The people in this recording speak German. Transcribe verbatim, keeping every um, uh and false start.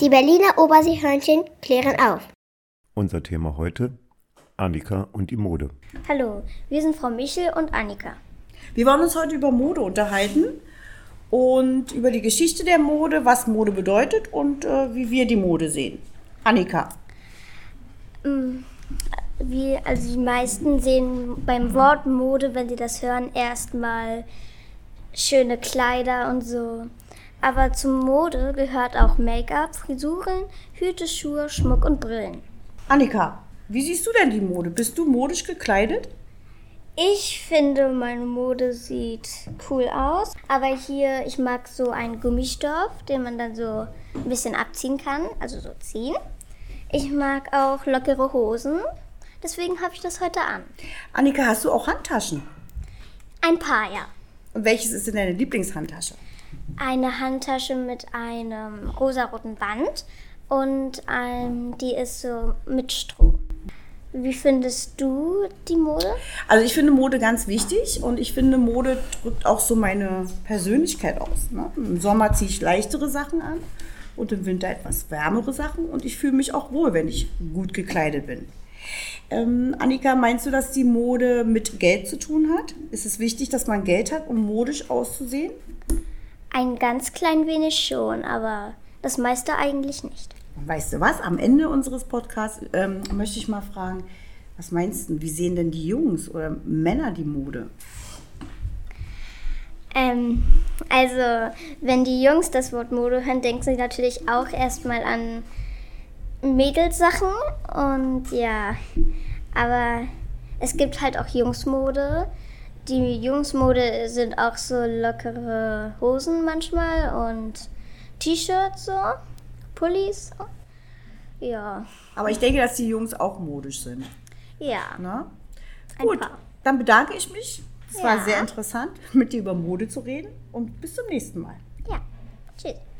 Die Berliner Oberseehörnchen klären auf. Unser Thema heute: Annika und die Mode. Hallo, wir sind Frau Michel und Annika. Wir wollen uns heute über Mode unterhalten und über die Geschichte der Mode, was Mode bedeutet und äh, wie wir die Mode sehen. Annika. Wie, also die meisten sehen beim Wort Mode, wenn sie das hören, erstmal schöne Kleider und so. Aber zur Mode gehört auch Make-up, Frisuren, Hüte, Schuhe, Schmuck und Brillen. Annika, wie siehst du denn die Mode? Bist du modisch gekleidet? Ich finde, meine Mode sieht cool aus. Aber hier, ich mag so einen Gummistoff, den man dann so ein bisschen abziehen kann, also so ziehen. Ich mag auch lockere Hosen, deswegen habe ich das heute an. Annika, hast du auch Handtaschen? Ein paar, ja. Und welches ist denn deine Lieblingshandtasche? Eine Handtasche mit einem rosaroten Band und ähm, die ist so mit Stroh. Wie findest du die Mode? Also ich finde Mode ganz wichtig und ich finde Mode drückt auch so meine Persönlichkeit aus. Ne? Im Sommer ziehe ich leichtere Sachen an und im Winter etwas wärmere Sachen und ich fühle mich auch wohl, wenn ich gut gekleidet bin. Ähm, Annika, meinst du, dass die Mode mit Geld zu tun hat? Ist es wichtig, dass man Geld hat, um modisch auszusehen? Ein ganz klein wenig schon, aber das meiste eigentlich nicht. Weißt du was? Am Ende unseres Podcasts ähm, möchte ich mal fragen, was meinst du, wie sehen denn die Jungs oder Männer die Mode? Ähm, also, wenn die Jungs das Wort Mode hören, denken sie natürlich auch erstmal an Mädelssachen und ja, aber es gibt halt auch Jungsmode. Die Jungsmode sind auch so lockere Hosen manchmal und T-Shirts so, Pullis. Ja. Aber ich denke, dass die Jungs auch modisch sind. Ja. Na? Ein Gut, paar. dann bedanke ich mich. Es Ja. war sehr interessant, mit dir über Mode zu reden und bis zum nächsten Mal. Ja. Tschüss.